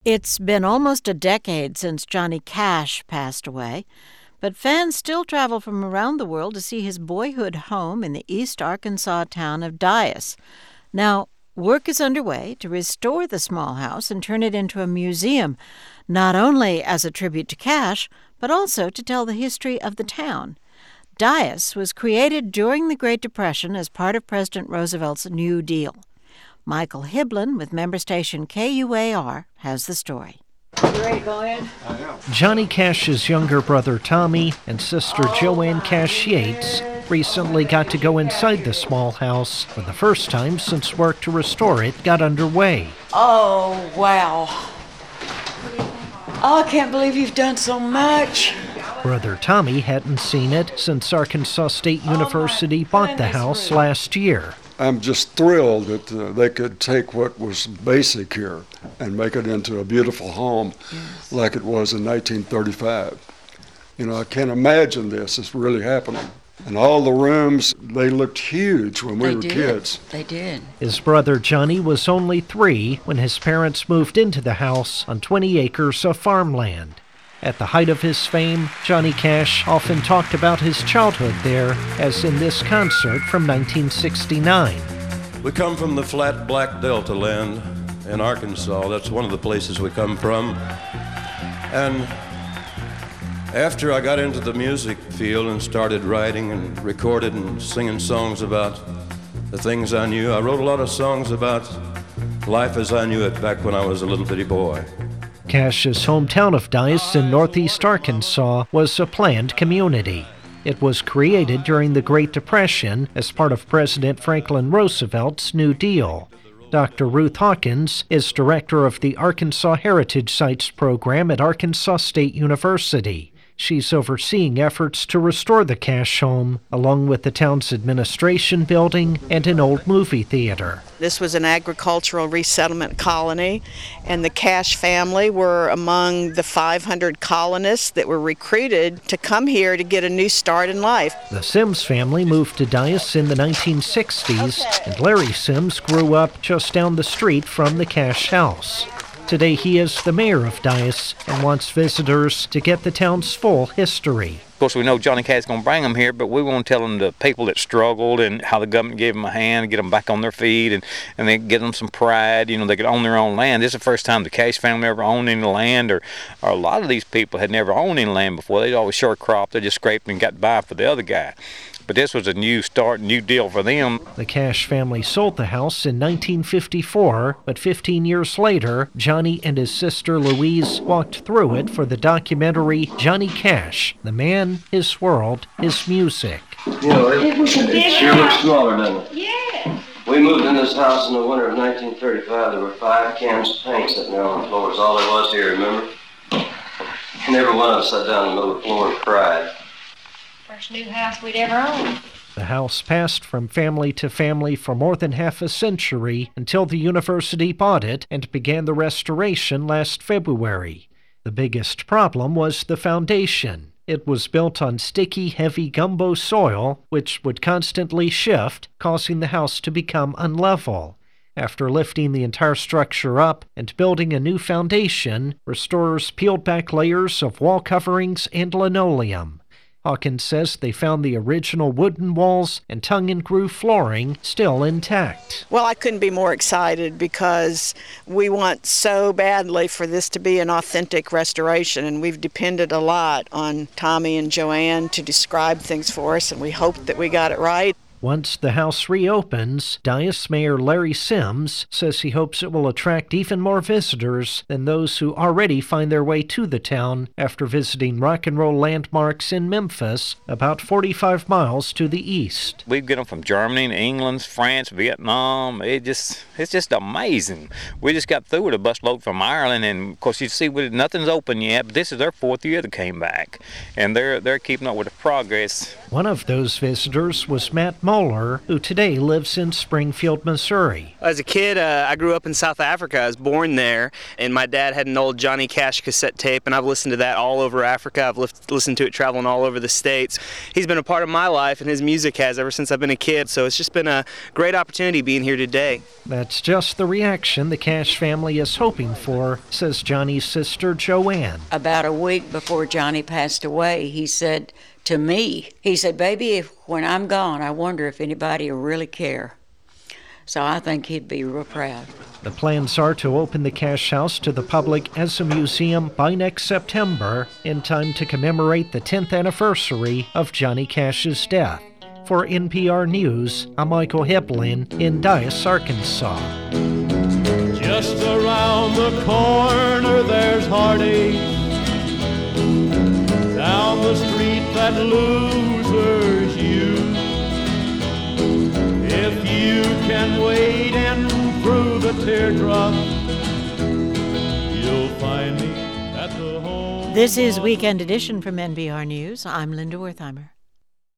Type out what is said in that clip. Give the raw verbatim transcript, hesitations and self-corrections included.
It's been almost a decade since Johnny Cash passed away, but fans still travel from around the world to see his boyhood home in the East Arkansas town of Dyess. Now, work is underway to restore the small house and turn it into a museum, not only as a tribute to Cash, but also to tell the history of the town. Dyess was created during the Great Depression as part of President Roosevelt's New Deal. Michael Hiblin with member station K U A R has the story. You ready to go in? I am. Johnny Cash's younger brother Tommy and sister Joanne Cash Yates recently got to go inside the small house for the first time since work to restore it got underway. Oh, wow. Oh, I can't believe you've done so much. Brother Tommy hadn't seen it since Arkansas State University bought the house last year. I'm just thrilled that uh, they could take what was basic here and make it into a beautiful home yes. like it was in nineteen thirty-five. You know, I can't imagine this. It's really happening. And all the rooms, they looked huge when we they were did. kids. They did. His brother Johnny was only three when his parents moved into the house on twenty acres of farmland. At the height of his fame, Johnny Cash often talked about his childhood there, as in this concert from nineteen sixty-nine. We come from the flat black delta land in Arkansas. That's one of the places we come from. And after I got into the music field and started writing and recorded and singing songs about the things I knew, I wrote a lot of songs about life as I knew it back when I was a little bitty boy. Cash's hometown of Dyess in northeast Arkansas was a planned community. It was created during the Great Depression as part of President Franklin Roosevelt's New Deal. Doctor Ruth Hawkins is director of the Arkansas Heritage Sites program at Arkansas State University. She's overseeing efforts to restore the Cash home, along with the town's administration building and an old movie theater. This was an agricultural resettlement colony, and the Cash family were among the five hundred colonists that were recruited to come here to get a new start in life. The Sims family moved to Dyess in the nineteen sixties, and Larry Sims grew up just down the street from the Cash house. Today he is the mayor of Dyess and wants visitors to get the town's full history. Of course, we know Johnny Cash is going to bring them here, but we want to tell them the people that struggled and how the government gave them a hand, get them back on their feet, and, and they get them some pride. You know, they could own their own land. This is the first time the Cash family ever owned any land, or, or a lot of these people had never owned any land before. They'd always short cropped. They just scraped and got by for the other guy. But this was a new start, new deal for them. The Cash family sold the house in nineteen fifty-four, but fifteen years later, Johnny and his sister Louise walked through it for the documentary Johnny Cash, The Man, His World, His Music. You know, it, it, it sure looks smaller, doesn't it? Yeah. We moved in this house in the winter of nineteen thirty-five. There were five cans of paint sitting there on the floor. That's all there was here, remember? And every one of us sat down in the middle of the floor and cried. First new house we'd ever owned. The house passed from family to family for more than half a century until the university bought it and began the restoration last February. The biggest problem was the foundation. It was built on sticky, heavy gumbo soil, which would constantly shift, causing the house to become unlevel. After lifting the entire structure up and building a new foundation, restorers peeled back layers of wall coverings and linoleum. Hawkins says they found the original wooden walls and tongue-and-groove flooring still intact. Well, I couldn't be more excited because we want so badly for this to be an authentic restoration, and we've depended a lot on Tommy and Joanne to describe things for us, and we hope that we got it right. Once the house reopens, Dyess Mayor Larry Sims says he hopes it will attract even more visitors than those who already find their way to the town after visiting rock and roll landmarks in Memphis, about forty-five miles to the east. We get them from Germany, England, France, Vietnam. It just, it's just amazing. We just got through with a busload from Ireland, and of course you see nothing's open yet, but this is their fourth year that came back, and they're they're keeping up with the progress. One of those visitors was Matt Moss. Moeller, who today lives in Springfield, Missouri. As a kid, uh, I grew up in South Africa. I was born there, and my dad had an old Johnny Cash cassette tape, and I've listened to that all over Africa. I've li- listened to it traveling all over the States. He's been a part of my life, and his music has ever since I've been a kid, so it's just been a great opportunity being here today. That's just the reaction the Cash family is hoping for, says Johnny's sister, Joanne. About a week before Johnny passed away, he said to me, he said, baby, if, when I'm gone, I wonder if anybody will really care. So I think he'd be real proud. The plans are to open the Cash House to the public as a museum by next September, in time to commemorate the tenth anniversary of Johnny Cash's death. For N P R News, I'm Michael Heplin in Dyess, Arkansas. Just around the corner there's heartache. Down the street that losers you. If you can wade in through the teardrops, you'll find me at the home. This is Weekend Edition from N P R News. I'm Linda Wertheimer.